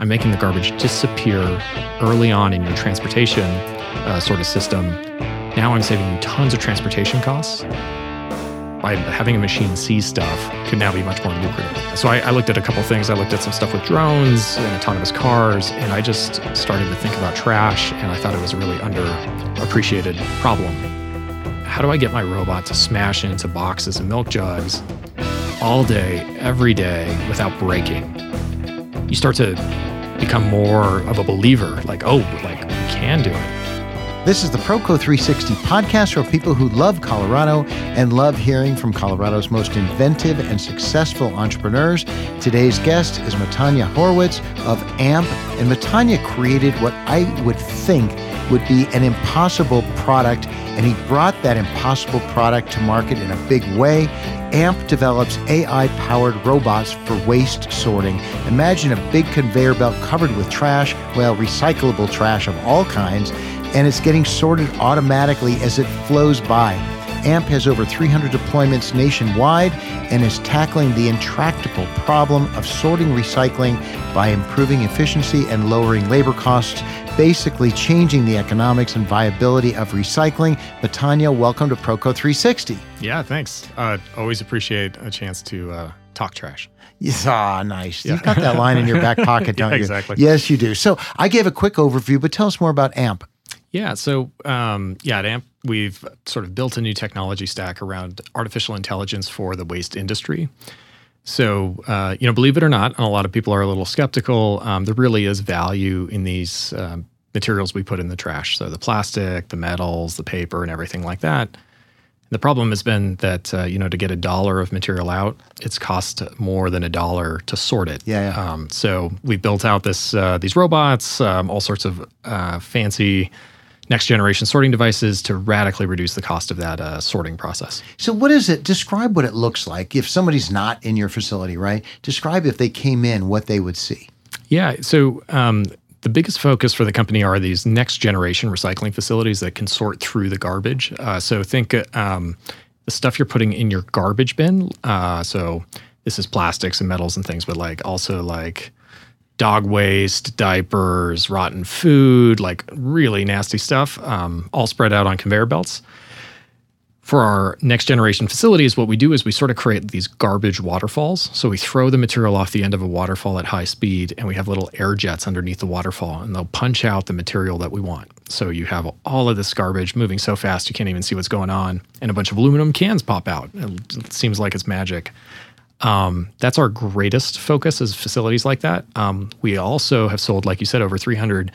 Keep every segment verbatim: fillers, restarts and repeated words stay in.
I'm making the garbage disappear early on in your transportation uh, sort of system. Now I'm saving you tons of transportation costs. By having a machine see stuff could now be much more lucrative. So I, I looked at a couple things. I looked at some stuff with drones and autonomous cars, and I just started to think about trash, and I thought it was a really underappreciated problem. How do I get my robot to smash into boxes and milk jugs all day, every day, without breaking? You start to become more of a believer, like, oh, like, we can do it. This is the Proco three sixty podcast for people who love Colorado and love hearing from Colorado's most inventive and successful entrepreneurs. Today's guest is Matanya Horowitz of AMP, and Matanya created what I would think would be an impossible product, and he brought that impossible product to market in a big way. AMP develops A I-powered robots for waste sorting. Imagine a big conveyor belt covered with trash, well, recyclable trash of all kinds, and it's getting sorted automatically as it flows by. AMP has over three hundred deployments nationwide and is tackling the intractable problem of sorting recycling by improving efficiency and lowering labor costs, basically changing the economics and viability of recycling. Matanya, welcome to Proco three sixty. Yeah, thanks. Uh, always appreciate a chance to uh, talk trash. Yes, ah, nice. Yeah. You've got that line in your back pocket, don't yeah, you? Exactly. Yes, you do. So I gave a quick overview, but tell us more about AMP. Yeah, so um, yeah, at AMP, we've sort of built a new technology stack around artificial intelligence for the waste industry. So, uh, you know, believe it or not, and a lot of people are a little skeptical, um, there really is value in these um, materials we put in the trash. So the plastic, the metals, the paper, and everything like that. The problem has been that, uh, you know, to get a dollar of material out, it's cost more than a dollar to sort it. Yeah, yeah. Um, so we built out this uh, these robots, um, all sorts of uh, fancy next generation sorting devices to radically reduce the cost of that uh, sorting process. So what is it? Describe what it looks like. If somebody's not in your facility, right? Describe if they came in, what they would see. Yeah, so um, the biggest focus for the company are these next generation recycling facilities that can sort through the garbage. Uh, so think um, the stuff you're putting in your garbage bin. Uh, so this is plastics and metals and things, but like also like dog waste, diapers, rotten food, like really nasty stuff, um, all spread out on conveyor belts. For our next generation facilities, what we do is we sort of create these garbage waterfalls. So we throw the material off the end of a waterfall at high speed, and we have little air jets underneath the waterfall, and they'll punch out the material that we want. So you have all of this garbage moving so fast you can't even see what's going on, and a bunch of aluminum cans pop out. It seems like it's magic. Um, that's our greatest focus is facilities like that. Um, we also have sold, like you said, over three hundred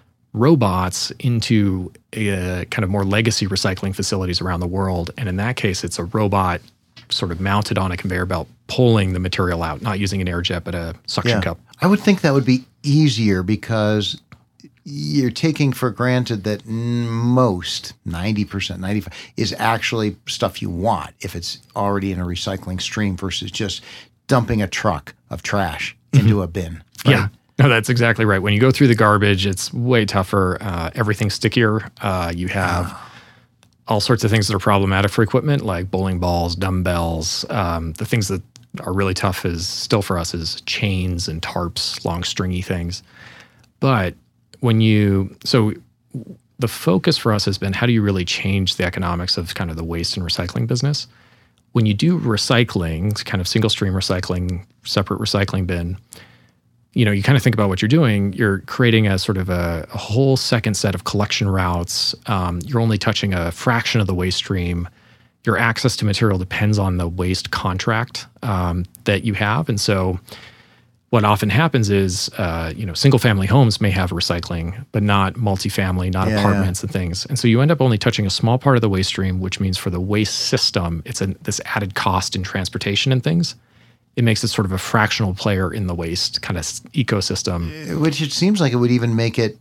robots into a, kind of more legacy recycling facilities around the world. And in that case, it's a robot sort of mounted on a conveyor belt, pulling the material out, not using an air jet, but a suction yeah. cup. I would think that would be easier because you're taking for granted that most, ninety percent, ninety-five is actually stuff you want if it's already in a recycling stream versus just dumping a truck of trash into mm-hmm. a bin. Right? Yeah, no, that's exactly right. When you go through the garbage, it's way tougher. Uh, everything's stickier. Uh, you have oh. all sorts of things that are problematic for equipment, like bowling balls, dumbbells. Um, the things that are really tough is still for us is chains and tarps, long stringy things. But when you, so the focus for us has been how do you really change the economics of kind of the waste and recycling business? When you do recycling, kind of single stream recycling, separate recycling bin, you know, you kind of think about what you're doing. You're creating a sort of a, a whole second set of collection routes. Um, you're only touching a fraction of the waste stream. Your access to material depends on the waste contract um, that you have. And so what often happens is, uh, you know, single-family homes may have recycling, but not multifamily, not yeah, apartments yeah. and things. And so you end up only touching a small part of the waste stream, which means for the waste system, it's a, this added cost in transportation and things. It makes it sort of a fractional player in the waste kind of ecosystem. Which it seems like it would even make it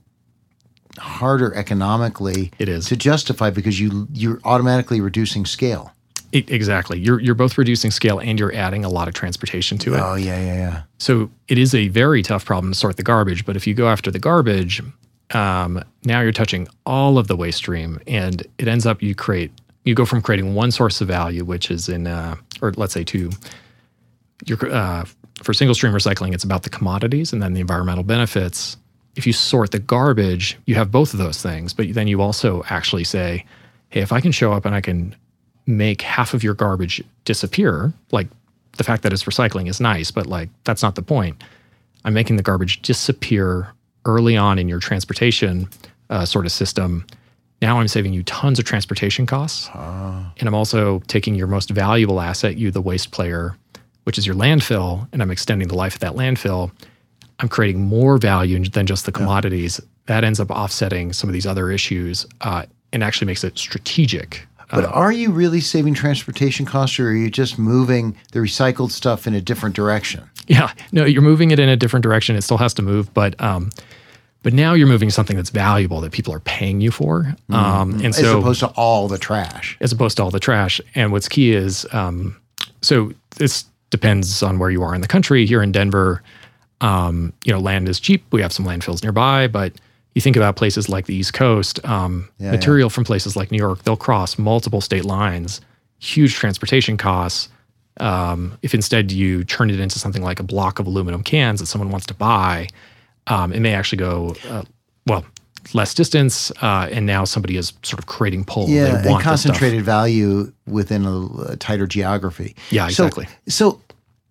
harder economically it is. to justify because you, you're automatically reducing scale. It, exactly. You're you're both reducing scale and you're adding a lot of transportation to it. Oh, yeah, yeah, yeah. So it is a very tough problem to sort the garbage, but if you go after the garbage, um, now you're touching all of the waste stream, and it ends up you create, you go from creating one source of value, which is in, uh, or let's say two, you're, uh, for single stream recycling, it's about the commodities and then the environmental benefits. If you sort the garbage, you have both of those things, but then you also actually say, hey, if I can show up and I can make half of your garbage disappear, like the fact that it's recycling is nice, but like that's not the point. I'm making the garbage disappear early on in your transportation uh, sort of system. Now I'm saving you tons of transportation costs. Oh. And I'm also taking your most valuable asset, you, the waste player, which is your landfill, and I'm extending the life of that landfill. I'm creating more value than just the commodities. Yeah. That ends up offsetting some of these other issues uh, and actually makes it strategic. But uh, are you really saving transportation costs, or are you just moving the recycled stuff in a different direction? Yeah, no, you're moving it in a different direction. It still has to move, but um, but now you're moving something that's valuable that people are paying you for. Mm-hmm. Um, and as so, opposed to all the trash. As opposed to all the trash. And what's key is, um, so this depends on where you are in the country. Here in Denver, um, you know, land is cheap. We have some landfills nearby, but you think about places like the East Coast, um, yeah, material yeah. from places like New York, they'll cross multiple state lines, huge transportation costs. Um, if instead you turn it into something like a block of aluminum cans that someone wants to buy, um, it may actually go, uh, well, less distance, uh, and now somebody is sort of creating pull. Yeah, they want and concentrated value within a, a tighter geography. Yeah, exactly. So, so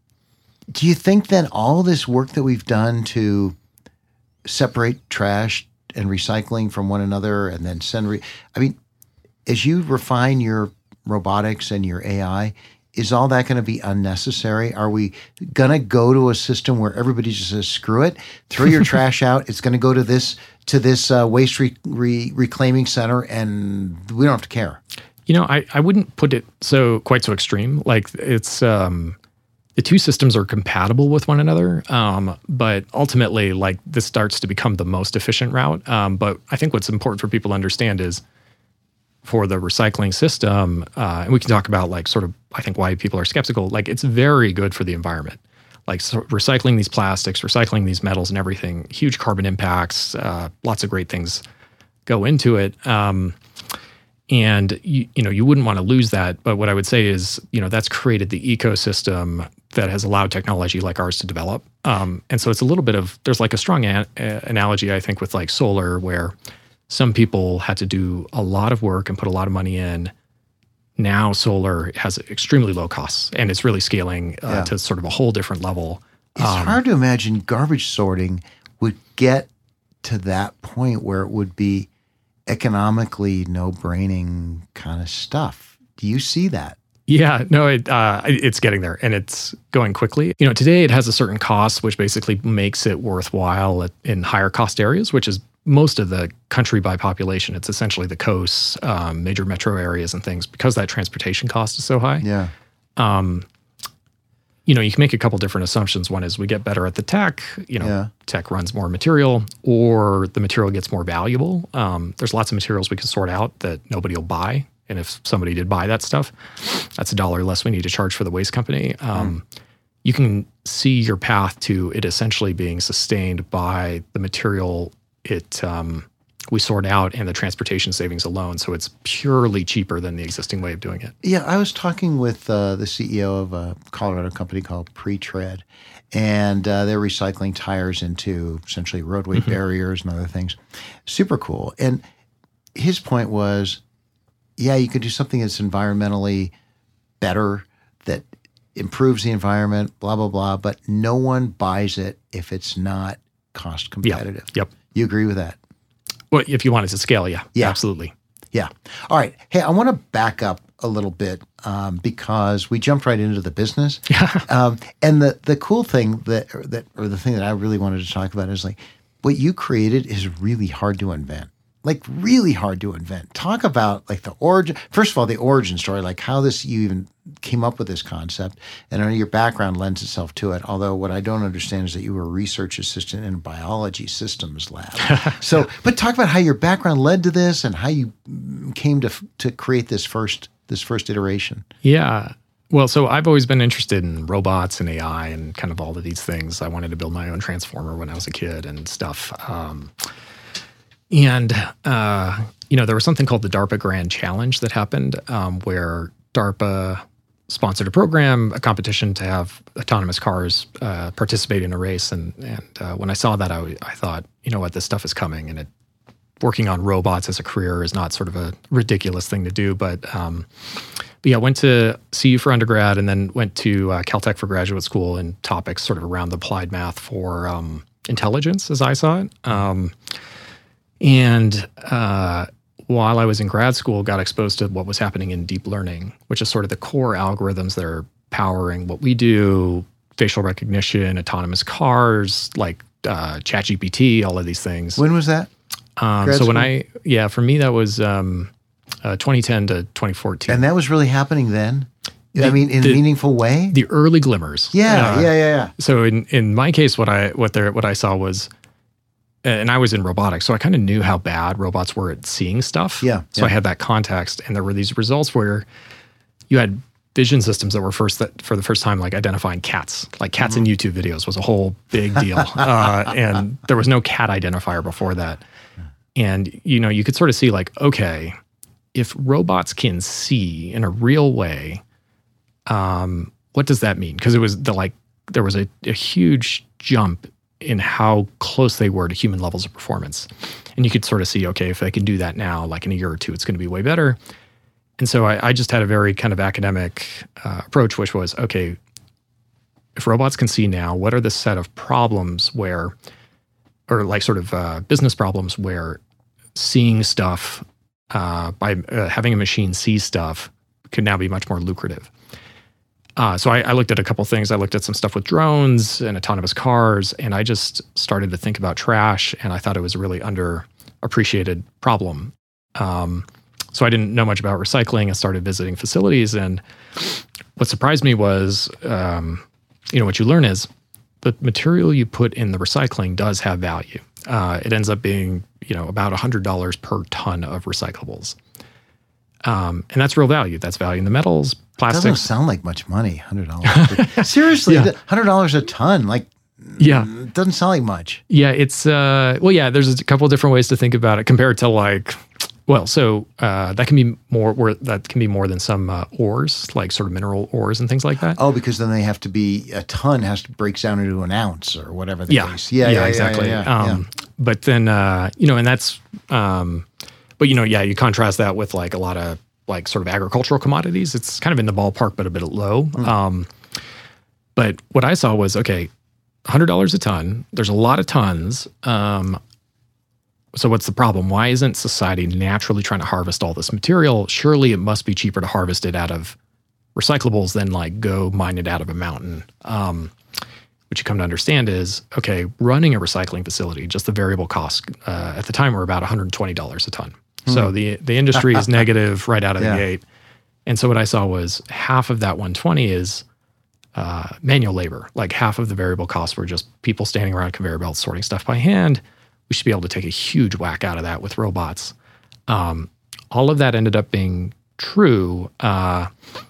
do you think then all this work that we've done to separate trash and recycling from one another and then send, re- I mean, as you refine your robotics and your A I, is all that going to be unnecessary? Are we going to go to a system where everybody just says, screw it, throw your trash out, it's going to go to this to this uh, waste re- re- reclaiming center, and we don't have to care? You know, I, I wouldn't put it so quite so extreme. Like it's, um, the two systems are compatible with one another, um, but ultimately, like this starts to become the most efficient route. Um, but I think what's important for people to understand is for the recycling system, uh, and we can talk about like sort of, I think why people are skeptical, like it's very good for the environment. Like so recycling these plastics, recycling these metals and everything, huge carbon impacts, uh, lots of great things go into it. Um, and you, you know, you wouldn't want to lose that. But what I would say is, you know, that's created the ecosystem that has allowed technology like ours to develop. Um, and so it's a little bit of, there's like a strong an- analogy, I think, with like solar, where some people had to do a lot of work and put a lot of money in. Now solar has extremely low costs, and it's really scaling uh, yeah. to sort of a whole different level. It's um, hard to imagine garbage sorting would get to that point where it would be economically no-braining kind of stuff. Do you see that? Yeah, no, it, uh, it's getting there, and it's going quickly. You know, today it has a certain cost, which basically makes it worthwhile at, in higher cost areas, which is most of the country by population. It's essentially the coasts, um, major metro areas and things, because that transportation cost is so high. Yeah. Um, you know, you can make a couple different assumptions. One is we get better at the tech, you know, yeah. tech runs more material, or the material gets more valuable. Um, there's lots of materials we can sort out that nobody will buy. And if somebody did buy that stuff, that's a dollar less we need to charge for the waste company. Um, mm. You can see your path to it essentially being sustained by the material it um, we sort out and the transportation savings alone. So it's purely cheaper than the existing way of doing it. Yeah, I was talking with uh, the C E O of a Colorado company called Pre-Tread, and uh, they're recycling tires into essentially roadway mm-hmm. barriers and other things. Super cool. And his point was, yeah, you could do something that's environmentally better, that improves the environment, blah, blah, blah, but no one buys it if it's not cost competitive. Yep. yep. You agree with that? Well, if you want it to scale, yeah, yeah. absolutely. Yeah. All right. Hey, I want to back up a little bit um, because we jumped right into the business. um, and the the cool thing that, that, or the thing that I really wanted to talk about is like, what you created is really hard to invent. Like really hard to invent. Talk about like the origin. First of all, the origin story, like how this you even came up with this concept, and I know your background lends itself to it. Although what I don't understand is that you were a research assistant in a biology systems lab. So, but talk about how your background led to this and how you came to to create this first this first iteration. Yeah. Well, so I've always been interested in robots and A I and kind of all of these things. I wanted to build my own transformer when I was a kid and stuff. Um, And, uh, you know, there was something called the DARPA Grand Challenge that happened um, where DARPA sponsored a program, a competition to have autonomous cars uh, participate in a race. And and uh, when I saw that, I, I thought, you know what, this stuff is coming. And it, working on robots as a career is not sort of a ridiculous thing to do. But, um, but yeah, went to C U for undergrad and then went to uh, Caltech for graduate school in topics sort of around the applied math for um, intelligence, as I saw it. Um, and uh, while I was in grad school, got exposed to what was happening in deep learning, which is sort of the core algorithms that are powering what we do, facial recognition, autonomous cars, like uh, ChatGPT, all of these things. When was that? Um, so school? when I, yeah, for me, that was um, uh, twenty ten to twenty fourteen. And that was really happening then? The, I mean, in the, a meaningful way? The early glimmers. Yeah, uh, yeah, yeah, yeah. So in, in my case, what I what there what I saw was, and I was in robotics, so I kind of knew how bad robots were at seeing stuff. Yeah. So yeah. I had that context, and there were these results where you had vision systems that were first that for the first time like identifying cats, like cats mm-hmm. in YouTube videos was a whole big deal, uh, and there was no cat identifier before that. And you know, you could sort of see like, okay, if robots can see in a real way, um, what does that mean? Because it was the like there was a, a huge jump in how close they were to human levels of performance. And you could sort of see, okay, if they can do that now, like in a year or two, it's going to be way better. And so I, I just had a very kind of academic uh, approach, which was, okay, if robots can see now, what are the set of problems where, or like sort of uh, business problems where seeing stuff uh, by uh, having a machine see stuff could now be much more lucrative. Uh, so I, I looked at a couple things. I looked at some stuff with drones and autonomous cars, and I just started to think about trash, and I thought it was a really underappreciated problem. Um, so I didn't know much about recycling. I started visiting facilities, and what surprised me was, um, you know, what you learn is the material you put in the recycling does have value. Uh, it ends up being, you know, about one hundred dollars per ton of recyclables. Um, and that's real value. That's value in the metals, plastics. Doesn't sound like much money, one hundred dollars. Seriously, yeah. one hundred dollars a ton, like, yeah, it doesn't sound like much. Yeah, it's, uh, well, yeah, there's a couple of different ways to think about it compared to like, well, so uh, that can be more, or that can be more than some uh, ores, like sort of mineral ores and things like that. Oh, because then they have to be, a ton has to break down into an ounce or whatever the yeah. case. Yeah, yeah, yeah, yeah exactly. Yeah, yeah, um, yeah. But then, uh, you know, and that's, um, but you know, yeah, you contrast that with like a lot of like sort of agricultural commodities. It's kind of in the ballpark, but a bit low. Mm. Um, but what I saw was, okay, one hundred dollars a ton. There's a lot of tons. Um, so what's the problem? Why isn't society naturally trying to harvest all this material? Surely it must be cheaper to harvest it out of recyclables than like go mine it out of a mountain. Um, what you come to understand is, okay, running a recycling facility, just the variable costs uh, at the time were about one hundred twenty dollars a ton. So the the industry is negative right out of yeah. the gate. And so what I saw was half of that one hundred twenty is uh, manual labor. Like half of the variable costs were just people standing around conveyor belts sorting stuff by hand. We should be able to take a huge whack out of that with robots. Um, all of that ended up being true. Uh,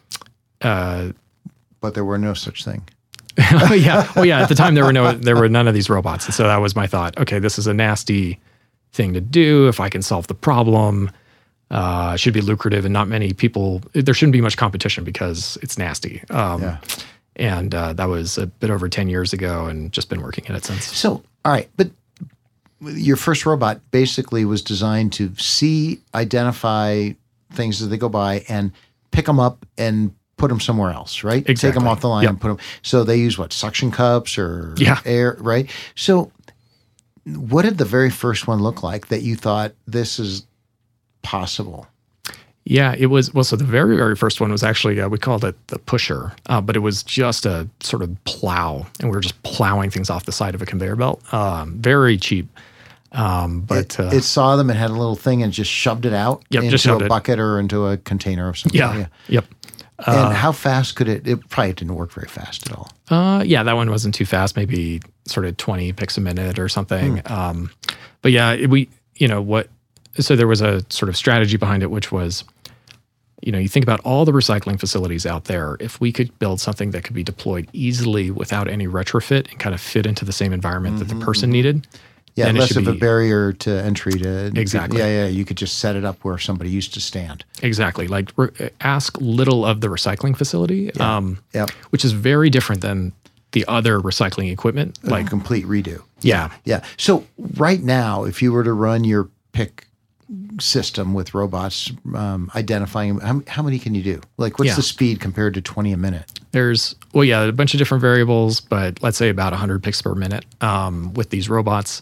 uh, but there were no such thing. oh yeah, oh yeah. At the time, there were no, there were none of these robots, and so that was my thought. Okay, this is a nasty thing to do. If I can solve the problem, uh, it should be lucrative, and not many people. There shouldn't be much competition because it's nasty. Um, yeah. And uh, that was a bit over ten years ago, and just been working at it since. So, all right, but your first robot basically was designed to see, identify things as they go by, and pick them up and put them somewhere else, right? Exactly. Take them off the line Yep. and put them. So they use what, suction cups or Yeah. air, right? So what did the very first one look like that you thought this is possible? Yeah, it was, well, so the very, very first one was actually, uh, we called it the pusher, uh, but it was just a sort of plow, and we were just plowing things off the side of a conveyor belt. Um, very cheap. Um, but it, uh, it saw them and had a little thing and just shoved it out Yep, into just a shoved it. bucket or into a container of something. yeah, yep. And Uh, how fast could it, it probably didn't work very fast at all. Uh, yeah, that one wasn't too fast, maybe sort of twenty picks a minute or something. Hmm. Um, but yeah, it, we, you know, what, so there was a sort of strategy behind it, which was, you know, you think about all the recycling facilities out there. If we could build something that could be deployed easily without any retrofit and kind of fit into the same environment mm-hmm, that the person mm-hmm. needed, Yeah, then it less should of a be- barrier to entry to Exactly. Yeah, yeah. You could just set it up where somebody used to stand. Exactly. Like re- ask little of the recycling facility, Yeah. um, Yep. which is very different than the other recycling equipment. Like Like, a complete redo. yeah, Yeah. So right now, if you were to run your pick system with robots um, identifying, how, how many can you do? Like, what's Yeah. the speed compared to twenty a minute? there's, well, yeah, a bunch of different variables, but let's say about one hundred picks per minute um, with these robots.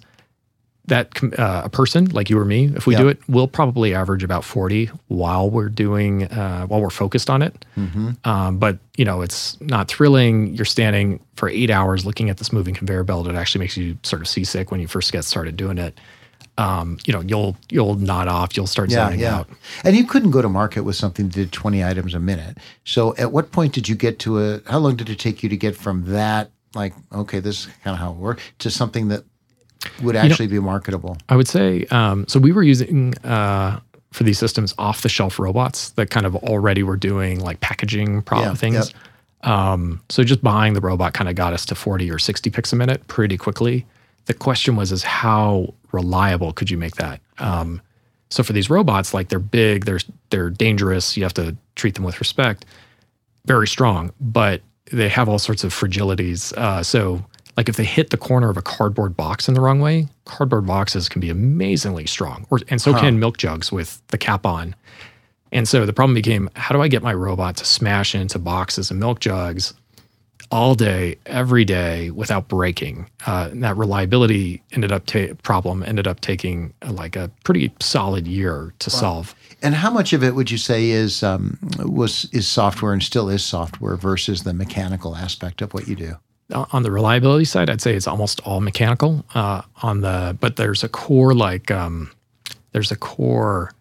That com- uh, a person like you or me, if we Yeah. do it, we'll probably average about forty while we're doing, uh, while we're focused on it. Mm-hmm. Um, but, you know, it's not thrilling. You're standing for eight hours looking at this moving conveyor belt. It actually makes you sort of seasick when you first get started doing it. Um, you know, you'll you'll nod off. You'll start Yeah, zoning yeah. out. And you couldn't go to market with something that did twenty items a minute. So at what point did you get to a, how long did it take you to get from that, like, okay, this is kind of how it works, to something that would actually be marketable? I would say, um, so we were using, uh, for these systems, off-the-shelf robots that kind of already were doing like packaging pro- Yeah, things. Um, so just buying the robot kind of got us to forty or sixty picks a minute pretty quickly. The question was, is how reliable could you make that? Um, so for these robots, like they're big, they're, they're dangerous. You have to treat them with respect, very strong, but they have all sorts of fragilities. Uh, so like if they hit the corner of a cardboard box in the wrong way, cardboard boxes can be amazingly strong, or and so Huh. can milk jugs with the cap on. And so the problem became, how do I get my robot to smash into boxes and milk jugs all day, every day without breaking? Uh, and that reliability ended up ta- problem ended up taking uh, like a pretty solid year to solve. And how much of it would you say is um, was is software and still is software versus the mechanical aspect of what you do? Uh, On the reliability side, I'd say it's almost all mechanical. Uh, on the but there's a core like um, there's a core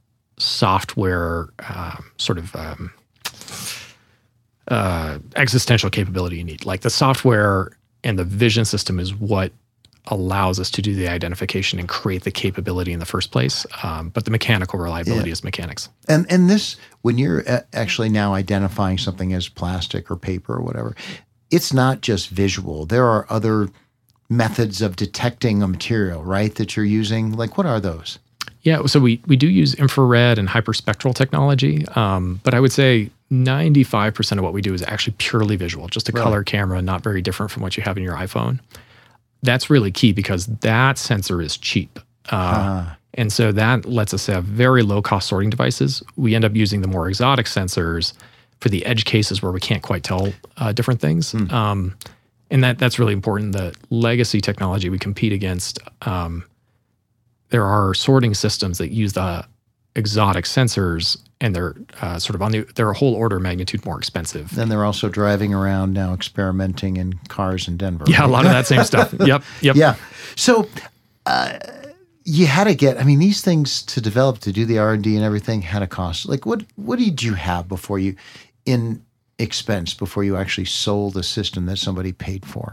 software uh, sort of um, uh, existential capability you need. Like the software and the vision system is what allows us to do the identification and create the capability in the first place. Um, but the mechanical reliability Yeah. is mechanics. And and this, when you're a- actually now identifying something as plastic or paper or whatever, it's not just visual. There are other methods of detecting a material, right, that you're using. Like, what are those? Yeah, so we we do use infrared and hyperspectral technology, um, but I would say ninety-five percent of what we do is actually purely visual, just a Right. color camera, not very different from what you have in your iPhone. That's really key because that sensor is cheap. Uh, Ah. and so that lets us have very low cost sorting devices. We end up using the more exotic sensors for the edge cases where we can't quite tell uh, different things. Um, and that that's really important. The legacy technology we compete against, um, there are sorting systems that use the exotic sensors, and they're uh, sort of on the they're a whole order of magnitude more expensive. Then they're also driving around now experimenting in cars in Denver. Yeah, a right? lot of that same stuff. Yep, yep. Yeah. So uh, you had to get, I mean, these things to develop, to do the R and D and everything had a cost. Like what, what did you have before you, in expense, before you actually sold a system that somebody paid for?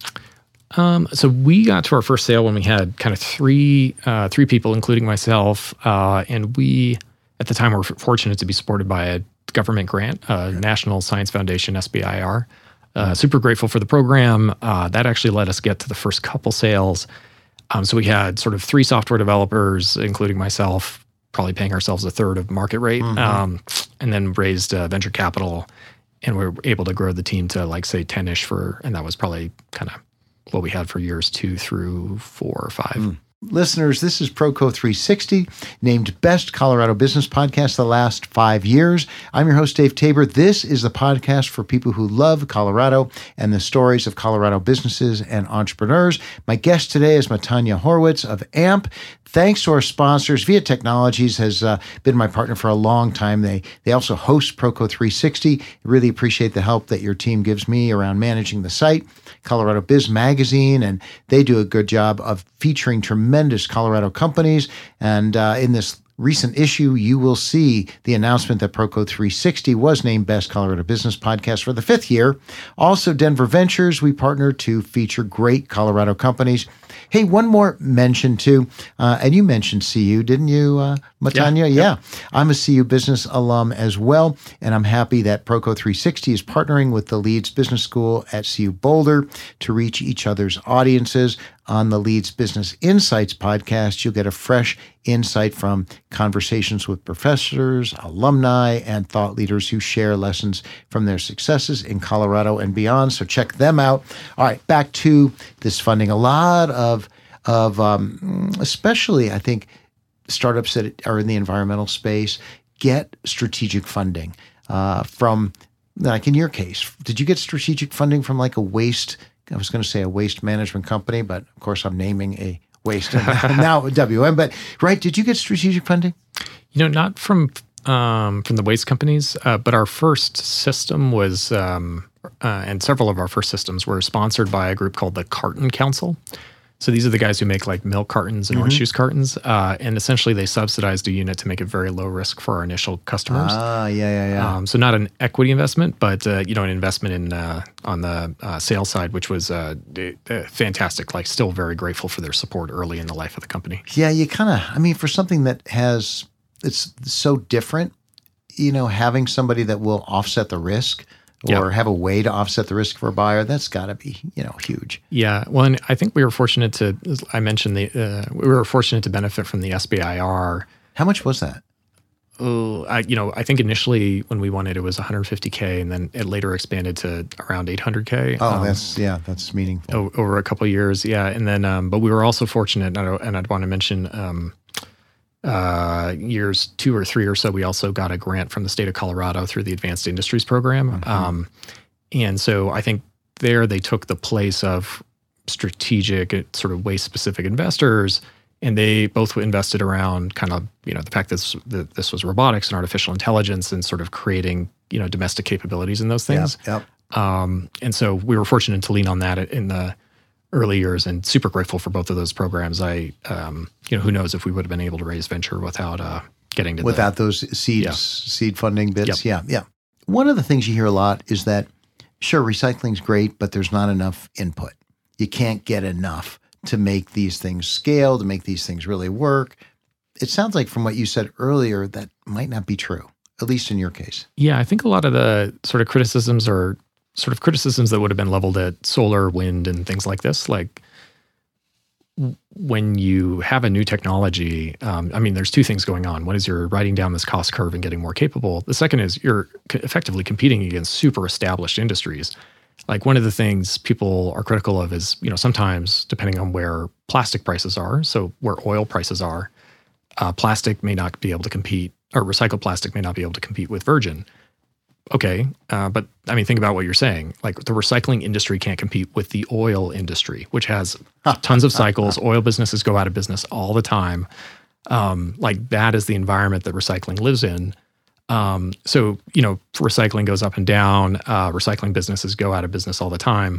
Um, so we got to our first sale when we had kind of three uh, three people, including myself, uh, and we at the time were fortunate to be supported by a government grant, uh, National Science Foundation, S B I R. Uh, super grateful for the program. Uh, that actually let us get to the first couple sales. Um, so we had sort of three software developers, including myself, probably paying ourselves a third of market rate, Mhm. um, and then raised uh, venture capital, and we were able to grow the team to like say ten-ish for, and that was probably kind of what we had for years two through four or five. Listeners, this is Proco three sixty, named Best Colorado Business Podcast the last five years. I'm your host, Dave Tabor. This is the podcast for people who love Colorado and the stories of Colorado businesses and entrepreneurs. My guest today is Matanya Horwitz of A M P. Thanks to our sponsors. Via Technologies has uh, been my partner for a long time. They they also host Proco three sixty. Really appreciate the help that your team gives me around managing the site. Colorado Biz Magazine, and they do a good job of featuring tremendous Colorado companies. And uh, in this recent issue, you will see the announcement that Proco three sixty was named Best Colorado Business Podcast for the fifth year. Also, Denver Ventures, we partner to feature great Colorado companies. Hey, one more mention too, uh, and you mentioned C U, didn't you, uh, Matanya? Yeah, yeah. I'm a C U business alum as well, and I'm happy that Proco three sixty is partnering with the Leeds Business School at C U Boulder to reach each other's audiences. On the Leeds Business Insights podcast, you'll get a fresh insight from conversations with professors, alumni, and thought leaders who share lessons from their successes in Colorado and beyond. So check them out. All right, back to this funding. A lot of, of um, especially, I think, startups that are in the environmental space get strategic funding uh, from, like in your case, did you get strategic funding from like a waste I was going to say a waste management company, but of course I'm naming a waste now W M. But right, did you get strategic funding? You know, not from um, from the waste companies, uh, but our first system was, um, uh, and several of our first systems were sponsored by a group called the Carton Council. So these are the guys who make like milk cartons and mm-hmm. orange juice cartons, uh, and essentially they subsidized a unit to make it very low risk for our initial customers. Ah, yeah, yeah, yeah. Um, so not an equity investment, but uh, you know, an investment in uh, on the uh, sales side, which was uh, uh, fantastic. Like, still very grateful for their support early in the life of the company. Yeah, you kind of, I mean, for something that has, it's so different, you know, having somebody that will offset the risk. Or yep. have a way to offset the risk for a buyer, that's got to be, you know, huge. Yeah. Well, and I think we were fortunate to, as I mentioned, the uh, we were fortunate to benefit from the S B I R. How much was that? Oh, I, you know, I think initially when we won it, it was one hundred fifty K, and then it later expanded to around eight hundred K. Oh, um, that's, yeah, that's meaningful. O- over a couple of years. Yeah. And then, um, but we were also fortunate, and, I, and I'd want to mention, um, Uh, years two or three or so, we also got a grant from the state of Colorado through the Advanced Industries Program. Mm-hmm. Um, and so I think there they took the place of strategic sort of waste-specific investors, and they both invested around kind of, you know, the fact that this, that this was robotics and artificial intelligence and sort of creating, you know, domestic capabilities in those things. Yep, yep. Um, and so we were fortunate to lean on that in the early years, and super grateful for both of those programs. I, um, you know, who knows if we would have been able to raise venture without uh, getting to without the, those seeds, yeah. seed funding bits. Yep. Yeah, yeah. One of the things you hear a lot is that, sure, recycling's great, but there's not enough input. You can't get enough to make these things scale, to make these things really work. It sounds like from what you said earlier, that might not be true, at least in your case. Yeah, I think a lot of the sort of criticisms are sort of criticisms that would have been leveled at solar, wind, and things like this. Like, when you have a new technology, um, I mean, there's two things going on. One is you're riding down this cost curve and getting more capable. The second is you're c- effectively competing against super established industries. Like, one of the things people are critical of is, you know, sometimes depending on where plastic prices are, so where oil prices are, uh, plastic may not be able to compete, or recycled plastic may not be able to compete with virgin. Okay, uh, but I mean, think about what you're saying. Like, the recycling industry can't compete with the oil industry, which has tons of cycles. Oil businesses go out of business all the time. Um, like, that is the environment that recycling lives in. Um, so, you know, recycling goes up and down. Uh, recycling businesses go out of business all the time.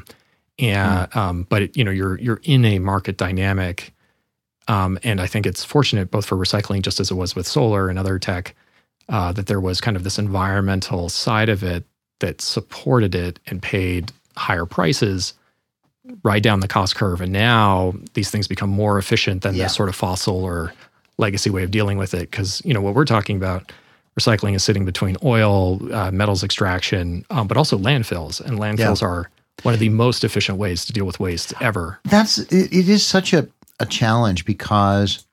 And mm. um, but it, you know, you're you're in a market dynamic, um, and I think it's fortunate both for recycling, just as it was with solar and other tech. Uh, that there was kind of this environmental side of it that supported it and paid higher prices right down the cost curve. And now these things become more efficient than yeah. the sort of fossil or legacy way of dealing with it. Because, you know, what we're talking about, recycling is sitting between oil, uh, metals extraction, um, but also landfills. And landfills yeah. are one of the most efficient ways to deal with waste ever. That's it, it is such a, a challenge, because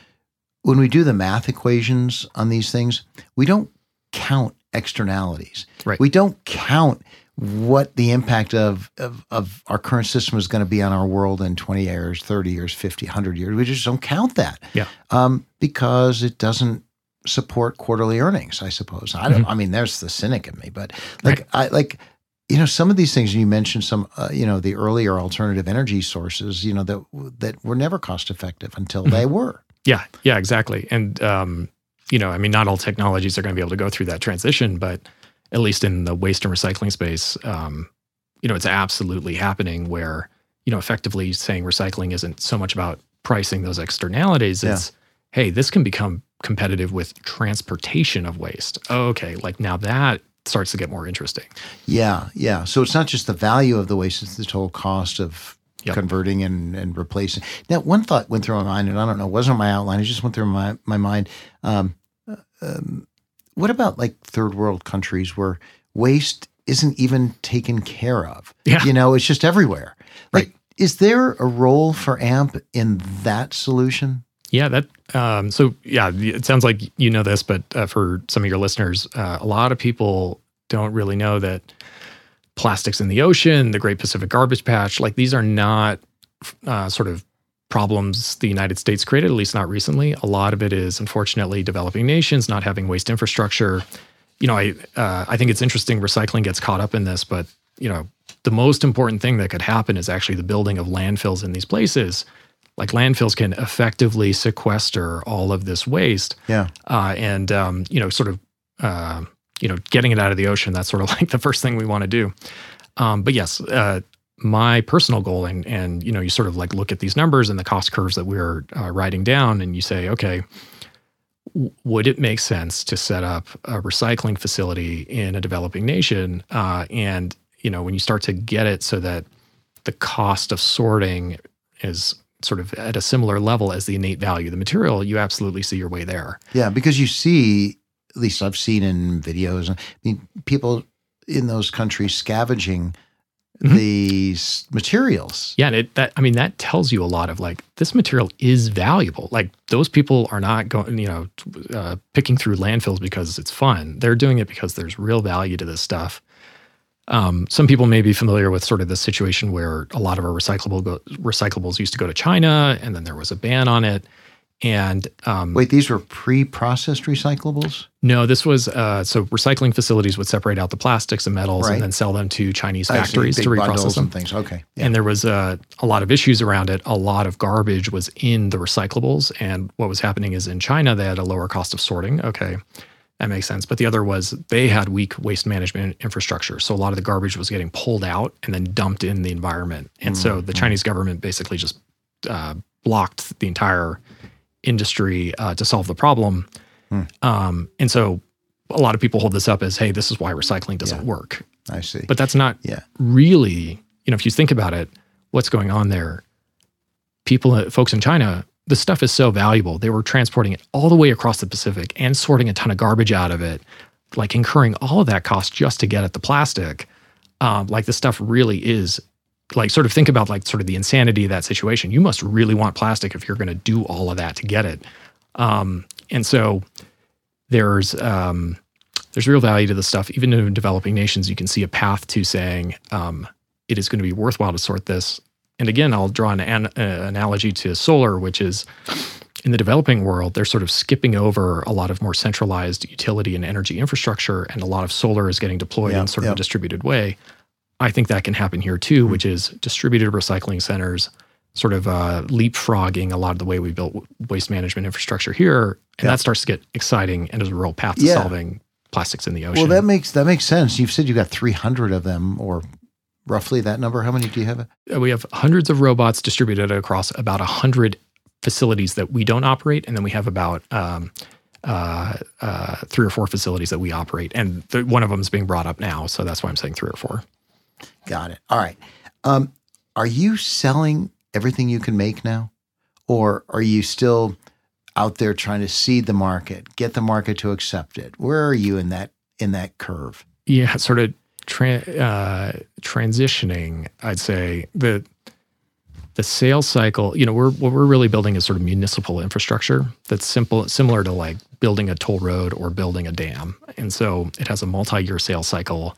when we do the math equations on these things, we don't count externalities. Right. We don't count what the impact of, of, of our current system is going to be on our world in twenty years, thirty years, fifty, one hundred years. We just don't count that. Yeah. Um, because it doesn't support quarterly earnings, I suppose. I don't, mm-hmm. I mean, there's the cynic in me, but like, right. I like, you know, some of these things, you mentioned some, uh, you know, the earlier alternative energy sources, you know, that, that were never cost effective until mm-hmm. they were. Yeah, yeah, exactly. And, um, you know, I mean, not all technologies are going to be able to go through that transition, but at least in the waste and recycling space, um, you know, it's absolutely happening where, you know, effectively saying recycling isn't so much about pricing those externalities. It's, yeah. hey, this can become competitive with transportation of waste. Oh, okay, like now that starts to get more interesting. Yeah, yeah. So it's not just the value of the waste, it's the total cost of yep. converting and, and replacing. Now, one thought went through my mind, and I don't know, it wasn't my outline. It just went through my, my mind. Um, um, what about like third world countries where waste isn't even taken care of? Yeah. You know, it's just everywhere. Like, right. Is there a role for A M P in that solution? Yeah, that um, so yeah, it sounds like you know this, but uh, for some of your listeners, uh, a lot of people don't really know that plastics in the ocean, the Great Pacific Garbage Patch, like these are not uh, sort of problems the United States created, at least not recently. A lot of it is, unfortunately, developing nations not having waste infrastructure. You know, I uh, I think it's interesting recycling gets caught up in this, but you know, the most important thing that could happen is actually the building of landfills in these places. Like landfills can effectively sequester all of this waste. Yeah. Uh, and, um, you know, sort of, uh, you know, getting it out of the ocean, that's sort of like the first thing we want to do. Um, but yes, uh, my personal goal, and, and, you know, you sort of like look at these numbers and the cost curves that we're uh, writing down, and you say, okay, w- would it make sense to set up a recycling facility in a developing nation? Uh, and, you know, when you start to get it so that the cost of sorting is sort of at a similar level as the innate value of the material, you absolutely see your way there. Yeah, because you see, at least I've seen in videos, I mean, people in those countries scavenging mm-hmm. these materials. Yeah, and it, that I mean, that tells you a lot of like, this material is valuable. Like those people are not going, you know, uh, picking through landfills because it's fun. They're doing it because there's real value to this stuff. Um, some people may be familiar with sort of the situation where a lot of our recyclable go, recyclables used to go to China, and then there was a ban on it. And um, wait, these were pre-processed recyclables? No, this was uh, so recycling facilities would separate out the plastics and metals right. and then sell them to Chinese I factories see, to reprocess bundles them. And things. Okay, yeah. And there was uh, a lot of issues around it. A lot of garbage was in the recyclables, and what was happening is in China they had a lower cost of sorting. Okay. That makes sense. But the other was they had weak waste management infrastructure. So a lot of the garbage was getting pulled out and then dumped in the environment. And mm-hmm. so the Chinese government basically just uh, blocked the entire industry uh, to solve the problem. Mm. Um, and so a lot of people hold this up as, hey, this is why recycling doesn't yeah. work. I see. But that's not yeah. really, you know, if you think about it, what's going on there? People, folks in China, the stuff is so valuable. They were transporting it all the way across the Pacific and sorting a ton of garbage out of it, like incurring all of that cost just to get at the plastic. Um, like this stuff really is, like sort of think about like sort of the insanity of that situation. You must really want plastic if you're going to do all of that to get it. Um, and so there's um, there's real value to the stuff. Even in developing nations, you can see a path to saying um, it is going to be worthwhile to sort this. And again, I'll draw an, an uh, analogy to solar, which is in the developing world, they're sort of skipping over a lot of more centralized utility and energy infrastructure, and a lot of solar is getting deployed yeah, in sort yeah. of a distributed way. I think that can happen here too, mm-hmm. which is distributed recycling centers, sort of uh, leapfrogging a lot of the way we built waste management infrastructure here, and yeah. that starts to get exciting and is a real path to yeah. solving plastics in the ocean. Well, that makes that makes sense. You've said you got three hundred of them, or roughly that number. How many do you have? We have hundreds of robots distributed across about one hundred facilities that we don't operate, and then we have about um, uh, uh, three or four facilities that we operate, and the, one of them is being brought up now, so that's why I'm saying three or four. Got it. All right. Um, are you selling everything you can make now, or are you still out there trying to seed the market, get the market to accept it? Where are you in that in that curve? Yeah, sort of tra- uh, transitioning. I'd say the the sales cycle. You know, we're what we're really building is sort of municipal infrastructure that's simple, similar to like building a toll road or building a dam, and so it has a multi-year sales cycle.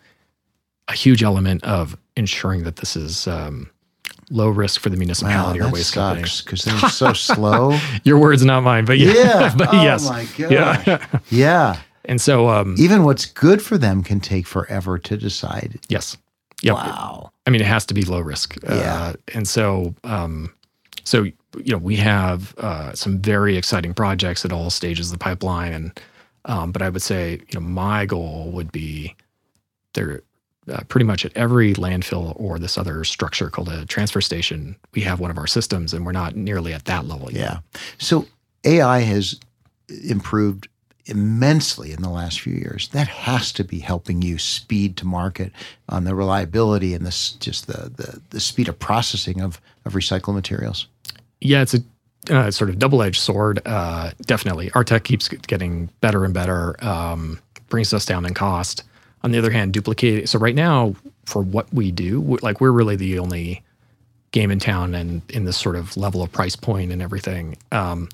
A huge element of ensuring that this is um, low risk for the municipality wow, or waste company. Because they're so slow. Your words, not mine, but yeah. Yeah. but oh yes. my gosh. Yeah. yeah. And so um, even what's good for them can take forever to decide. Yes. Yep. Wow. I mean, it has to be low risk. Yeah. Uh, and so, um, so you know, we have uh, some very exciting projects at all stages of the pipeline, and um, but I would say, you know, my goal would be there. Uh, pretty much at every landfill or this other structure called a transfer station, we have one of our systems, and we're not nearly at that level yet. Yeah. So A I has improved immensely in the last few years. That has to be helping you speed to market on the reliability and this just the the, the speed of processing of, of recycled materials. Yeah, it's a uh, sort of double-edged sword. Uh, definitely. Our tech keeps getting better and better, um, brings us down in cost. On the other hand, duplicate. So right now, for what we do, we're, like we're really the only game in town and in this sort of level of price point and everything. Um,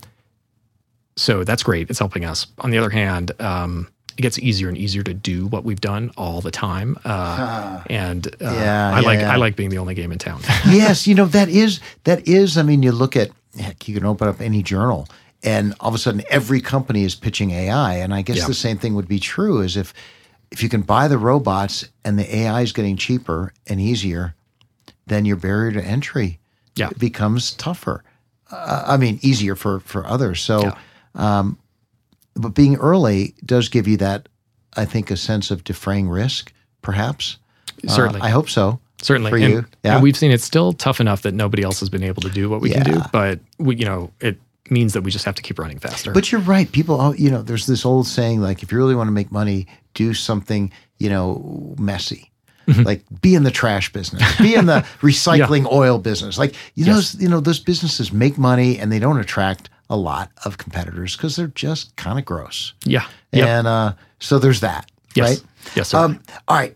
so that's great. It's helping us. On the other hand, um, it gets easier and easier to do what we've done all the time. Uh, uh, and uh, yeah, I yeah, like yeah. I like being the only game in town. Yes, you know, that is, that is, I mean, you look at, heck, you can open up any journal and all of a sudden every company is pitching A I. And I guess Yeah. the same thing would be true is if, if you can buy the robots and the A I is getting cheaper and easier, then your barrier to entry Yeah. becomes tougher. Uh, I mean, easier for, for others. So, Yeah. um, but being early does give you that, I think, a sense of defraying risk, perhaps. Certainly. Uh, I hope so. Certainly. For and, you. Yeah. and we've seen it's still tough enough that nobody else has been able to do what we can do, Yeah. but we, you know, it means that we just have to keep running faster. But you're right. People, oh, you know, there's this old saying, like, if you really want to make money, do something, you know, messy. Like be in the trash business, be in the recycling yeah. oil business. Like, you know, Yes. you know, those businesses make money and they don't attract a lot of competitors because they're just kind of gross. yeah. Yep. And uh, so there's that, Yes. right? Yes, sir. Um, all right.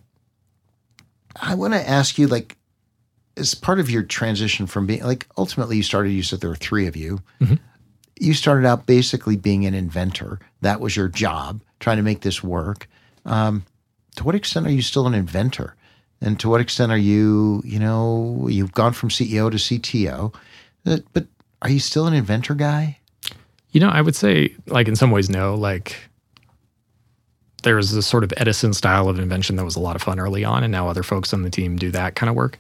I want to ask you, like, as part of your transition from being, like, ultimately you started, you said there were three of you. Mhm. You started out basically being an inventor. That was your job, trying to make this work. Um, to what extent are you still an inventor? And to what extent are you, you know, you've gone from C E O to C T O, but, but are you still an inventor guy? You know, I would say, like, in some ways, no. Like, there's this sort of Edison style of invention that was a lot of fun early on, and now other folks on the team do that kind of work.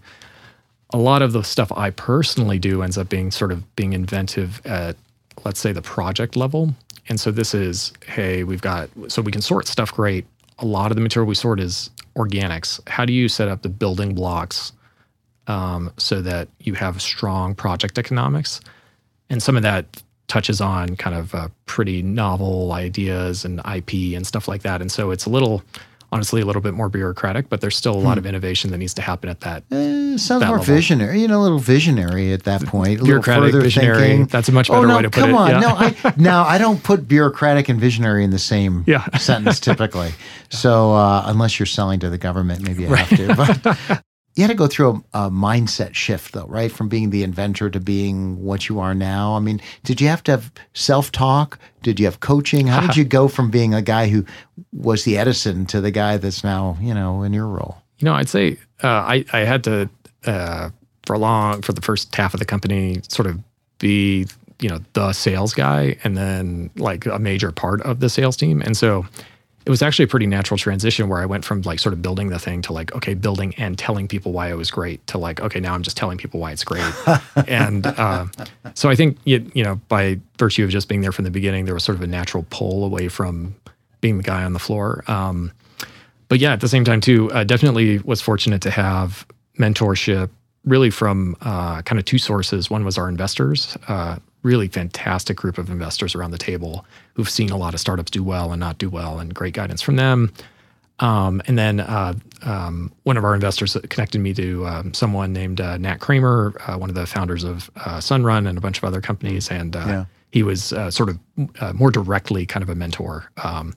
A lot of the stuff I personally do ends up being sort of being inventive at, let's say, the project level. And so this is, hey, we've got, so we can sort stuff great. A lot of the material we sort is organics. How do you set up the building blocks um, so that you have strong project economics? And some of that touches on kind of uh, pretty novel ideas and I P and stuff like that. And so it's a little, honestly, a little bit more bureaucratic, but there's still a lot of innovation that needs to happen at that. Eh, sounds that more level. visionary, you know, a little visionary at that point. A little Bureaucratic, further visionary. thinking. That's a much Oh, better no, way to put come it. on. Yeah. No, I, now I don't put bureaucratic and visionary in the same Yeah. sentence typically. So uh, unless you're selling to the government, maybe I Right. have to. But you had to go through a, a mindset shift, though, right? From being the inventor to being what you are now. I mean, did you have to have self-talk? Did you have coaching? How did you go from being a guy who was the Edison to the guy that's now, you know, in your role? You know, I'd say uh, I, I had to, uh, for a long, for the first half of the company, sort of be, you know, the sales guy and then like a major part of the sales team. And so it was actually a pretty natural transition where I went from like sort of building the thing to like, okay, building and telling people why it was great to like, okay, now I'm just telling people why it's great. and uh, so I think, you, you know, by virtue of just being there from the beginning, there was sort of a natural pull away from being the guy on the floor. Um, but yeah, at the same time too, uh, definitely was fortunate to have mentorship really from uh, kind of two sources. One was our investors, uh, really fantastic group of investors around the table who've seen a lot of startups do well and not do well, and great guidance from them. Um, and then uh, um, one of our investors connected me to um, someone named uh, Nat Kramer, uh, one of the founders of uh, Sunrun and a bunch of other companies. And uh, Yeah. he was uh, sort of uh, more directly kind of a mentor, um,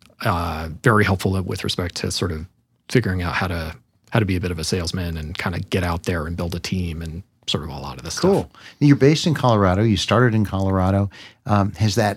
uh, very helpful with respect to sort of figuring out how to how to be a bit of a salesman and kind of get out there and build a team and sort of a lot of this Cool. stuff. You're based in Colorado. You started in Colorado. Um, has that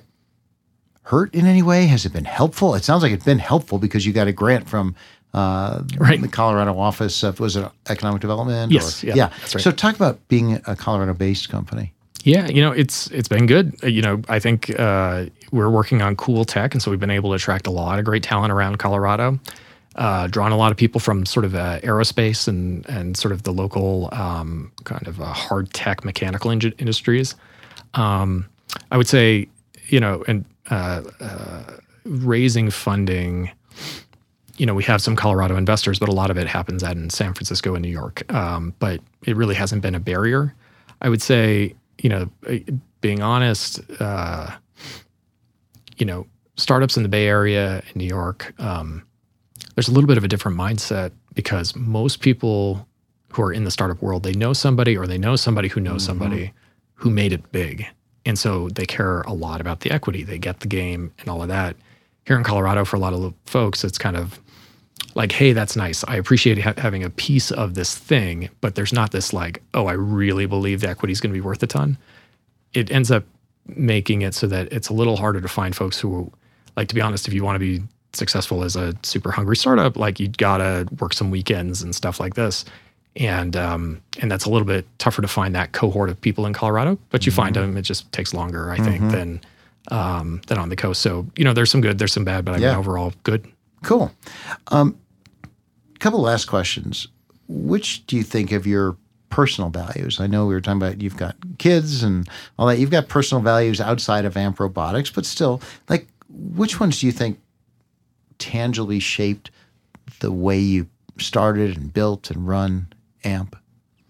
hurt in any way? Has it been helpful? It sounds like it's been helpful because you got a grant from uh, Right. the Colorado Office of, was it Economic Development? Yes, Or, yeah, yeah. that's right. So talk about being a Colorado-based company. Yeah, you know, it's it's been good. Uh, You know, I think uh, we're working on cool tech, and so we've been able to attract a lot of great talent around Colorado. Uh, drawn a lot of people from sort of uh, aerospace and and sort of the local um, kind of uh, hard tech mechanical in- industries. Um, I would say, you know, and uh, uh, raising funding. You know, we have some Colorado investors, but a lot of it happens out in San Francisco and New York. Um, but it really hasn't been a barrier. I would say, you know, being honest, uh, you know, startups in the Bay Area in New York, um, there's a little bit of a different mindset because most people who are in the startup world, they know somebody or they know somebody who knows mm-hmm. somebody who made it big. And so they care a lot about the equity. They get the game and all of that. Here in Colorado, for a lot of folks, it's kind of like, hey, that's nice. I appreciate ha- having a piece of this thing, but there's not this like, oh, I really believe the equity is going to be worth a ton. It ends up making it so that it's a little harder to find folks who, like, to be honest, if you want to be successful as a super hungry startup, like you gotta work some weekends and stuff like this. And um, and that's a little bit tougher to find that cohort of people in Colorado, but you mm-hmm. find them, it just takes longer, I think, mm-hmm. than um, than on the coast. So, you know, there's some good, there's some bad, but I yeah. mean, overall good. Cool. Um, couple last questions. Which do you think of your personal values? I know we were talking about you've got kids and all that. You've got personal values outside of A M P Robotics, but still, like, which ones do you think tangibly shaped the way you started and built and run A M P?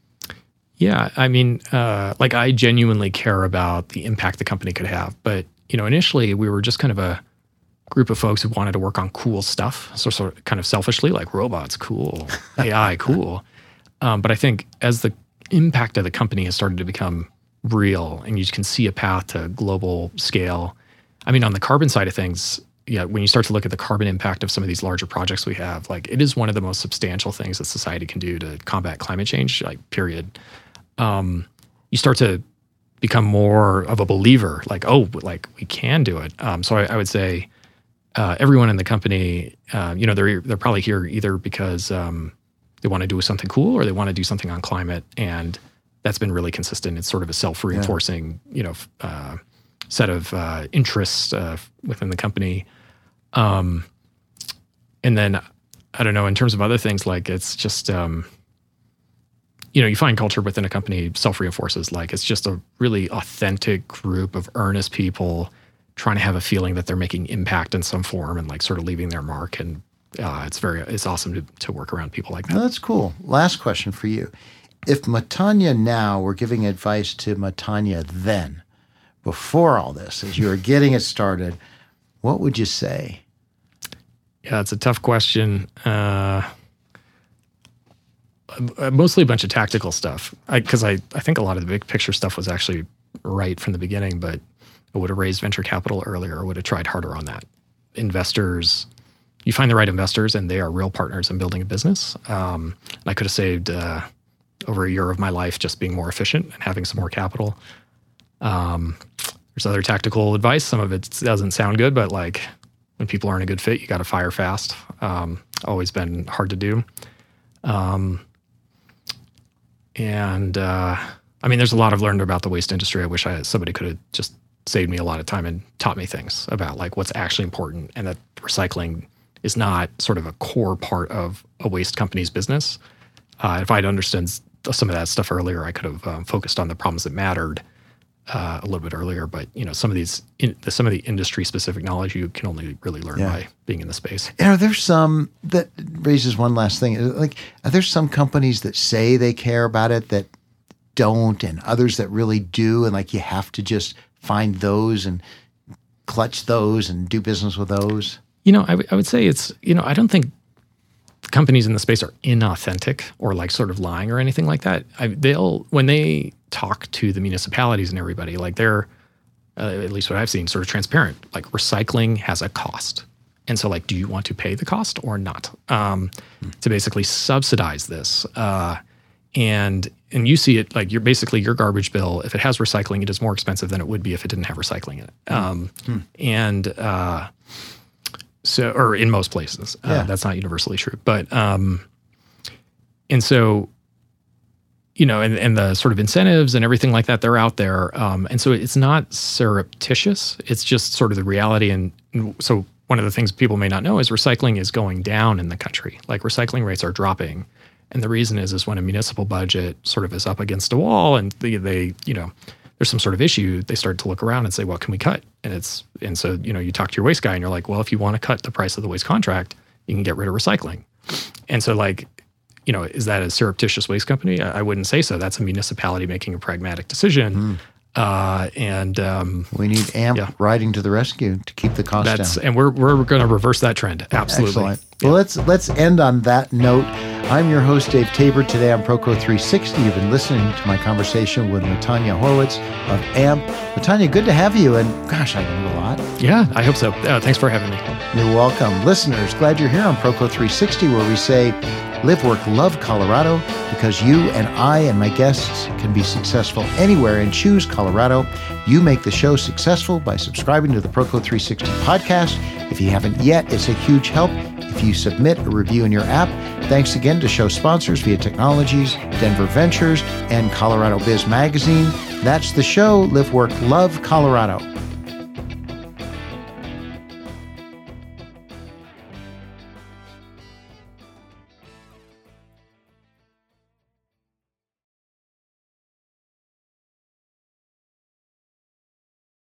Yeah, I mean, uh, like I genuinely care about the impact the company could have. But, you know, initially we were just kind of a group of folks who wanted to work on cool stuff. So sort of kind of selfishly, like robots, cool, A I, cool. Um, but I think as the impact of the company has started to become real and you can see a path to global scale. I mean, on the carbon side of things, yeah, when you start to look at the carbon impact of some of these larger projects we have, like it is one of the most substantial things that society can do to combat climate change, like period. Um, you start to become more of a believer, like, oh, like we can do it. Um, so I, I would say uh, everyone in the company, uh, you know, they're they're probably here either because um, they want to do something cool or they want to do something on climate, and that's been really consistent. It's sort of a self-reinforcing, yeah. you know, uh, set of uh, interests uh, within the company. Um, and then, I don't know, in terms of other things, like it's just, um, you know, you find culture within a company self-reinforces. Like it's just a really authentic group of earnest people trying to have a feeling that they're making impact in some form and like sort of leaving their mark. And uh, it's very, it's awesome to, to work around people like that. Oh, that's cool. Last question for you. If Matanya now were giving advice to Matanya then, before all this, as you were getting it started, what would you say? Yeah, it's a tough question. Uh, mostly a bunch of tactical stuff. Because I, I, I think a lot of the big picture stuff was actually right from the beginning, but I would have raised venture capital earlier. I would have tried harder on that. Investors, you find the right investors and they are real partners in building a business. Um, and I could have saved uh, over a year of my life just being more efficient and having some more capital. Um, there's other tactical advice. Some of it doesn't sound good, but like when people aren't a good fit, you got to fire fast. Um, always been hard to do. Um, and, uh, I mean, there's a lot I've learned about the waste industry. I wish I somebody could have just saved me a lot of time and taught me things about like what's actually important, and that recycling is not sort of a core part of a waste company's business. Uh, if I'd understood some of that stuff earlier, I could have um, focused on the problems that mattered uh, a little bit earlier. But you know, some of these, in, some of the industry-specific knowledge you can only really learn yeah. by being in the space. And are there some that raises one last thing? Like, are there some companies that say they care about it that don't, and others that really do, and like you have to just find those and clutch those and do business with those? You know, I, w- I would say it's, you know, I don't think companies in the space are inauthentic or like sort of lying or anything like that. I, they'll, when they talk to the municipalities and everybody, like they're, uh, at least what I've seen, sort of transparent. Like recycling has a cost. And so like, do you want to pay the cost or not? Um, hmm. To basically subsidize this. Uh, and and you see it like you're basically your garbage bill, if it has recycling, it is more expensive than it would be if it didn't have recycling in it. Um, hmm. And uh, so, or in most places, uh, yeah. that's not universally true. But, um, and so, you know, and, and the sort of incentives and everything like that, they're out there. Um, and so it's not surreptitious. It's just sort of the reality. And, and so one of the things people may not know is recycling is going down in the country. Like recycling rates are dropping. And the reason is, is when a municipal budget sort of is up against a wall and they, they, you know, there's some sort of issue, they start to look around and say, what can we cut? And it's, and so, you know, you talk to your waste guy and you're like, well, if you want to cut the price of the waste contract, you can get rid of recycling. And so like, you know, is that a surreptitious waste company? I, I wouldn't say so. That's a municipality making a pragmatic decision. Uh, and um, we need A M P yeah. riding to the rescue to keep the cost That's, down. And we're we're going to reverse that trend. Absolutely. Excellent. Well, let's let's end on that note. I'm your host, Dave Tabor. Today on Proco three sixty, you've been listening to my conversation with Matanya Horwitz of A M P. Matanya, good to have you. And gosh, I learned a lot. Yeah, I hope so. Uh, thanks for having me. You're welcome. Listeners, glad you're here on Proco three sixty, where we say, live, work, love Colorado, because you and I and my guests can be successful anywhere and choose Colorado. You make the show successful by subscribing to the Proco three sixty podcast. If you haven't yet, it's a huge help if you submit a review in your app. Thanks again to show sponsors Via Technologies, Denver Ventures, and Colorado Biz Magazine. That's the show. Live, work, love Colorado.